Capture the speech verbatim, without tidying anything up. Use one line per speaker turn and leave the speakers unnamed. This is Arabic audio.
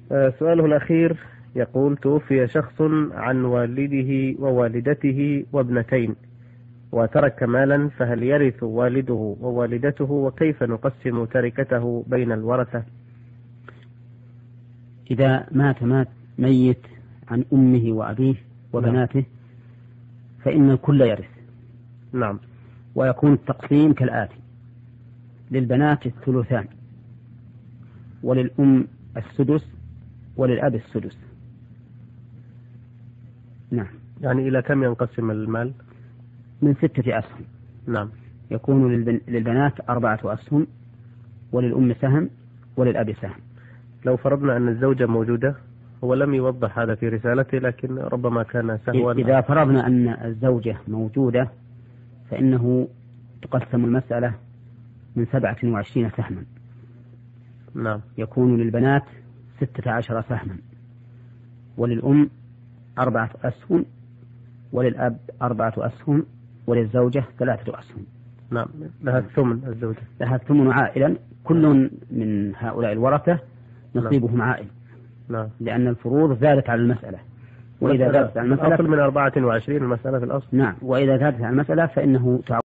سؤاله الأخير يقول: توفي شخص عن والده ووالدته وابنتين وترك مالا، فهل يرث والده ووالدته، وكيف نقسم تركته بين الورثة؟
إذا مات مات ميت عن أمه وأبيه وبناته فإن الكل يرث.
نعم.
ويكون التقسيم كالآتي: للبنات الثلثان، وللأم السدس، وللأب السدس. نعم.
يعني إلى كم ينقسم المال؟
من ستة أسهم.
نعم.
يكون للبنات أربعة أسهم، وللأم سهم، وللأب سهم.
لو فرضنا أن الزوجة موجودة، هو لم يوضح هذا في رسالته لكن ربما كان سهوا.
إذا فرضنا أن الزوجة موجودة فإنه تقسم المسألة من سبعة وعشرين سهما.
نعم.
يكون للبنات ستة عشر سهما، وللأم أربعة أسهم، وللأب أربعة أسهم، وللزوجة ثلاثة أسهم.
نعم. لها الثمن، الزوجة
لها الثمن عائلا، كل من هؤلاء الورثة نصيبهم نعم. عائل.
نعم.
لأن الفروض زادت على المسألة، وإذا زادت على المسألة
أقل من أربعة وعشرين المسألة في الأصل.
نعم. وإذا زادت على المسألة فإنه